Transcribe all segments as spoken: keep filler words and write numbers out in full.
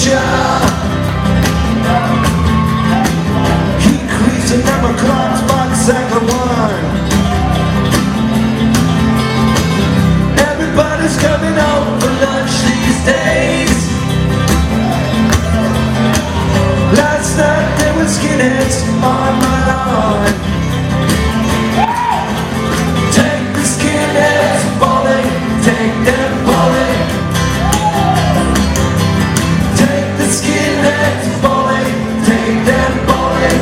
future. Increasing number clocks by the second one. Everybody's coming home for lunch these days. Last night there were skinheads on my lawn. Take the skinheads bowling, take them bowling. Take the skinheads bowling, take them bowling.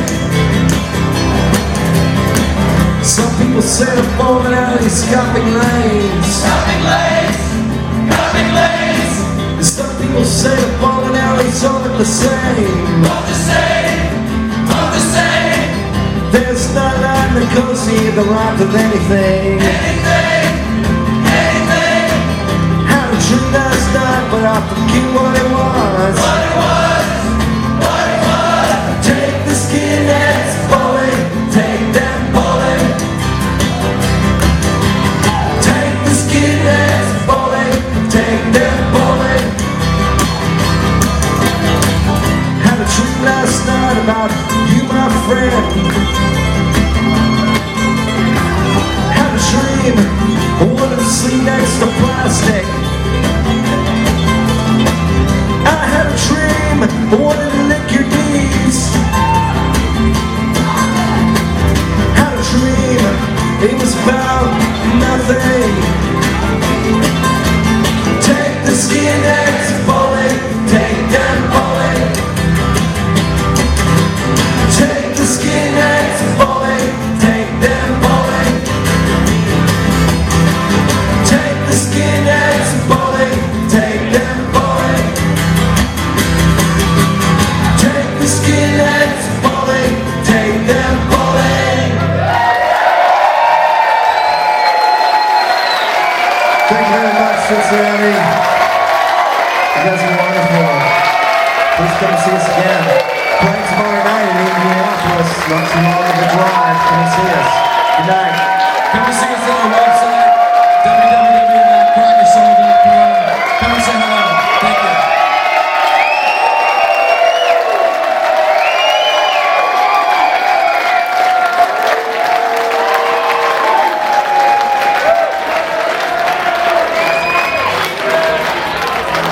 Some people say the bowling alley scuffing lanes. Scuffing lanes, scuffing lanes. And some people say the bowling alleys all look the same. All the same, all the same. There's not like negotiate the life of anything. Anything, anything. Had a dream last night, but I forget what it was. What it was, what it was. Take the skinheads bowling, take them bowling. Take the skinheads bowling, take them bowling. Had a dream last night about you, my friend. Had a dream, I wanted to sleep next to plastic. I had a dream, I wanted to lick your knees. Had a dream, it was about nothing. Take the skinheads bowling, take them bowling. Take the skinheads bowling, take them bowling. Take the skinheads bowling, take them bowling. Take the skinheads bowling, take them bowling. Thank you very much, Cincinnati. You guys are wonderful. Please come see us again. Playing tomorrow night in Indianapolis. Not too long of a drive. Come and see us. Good night.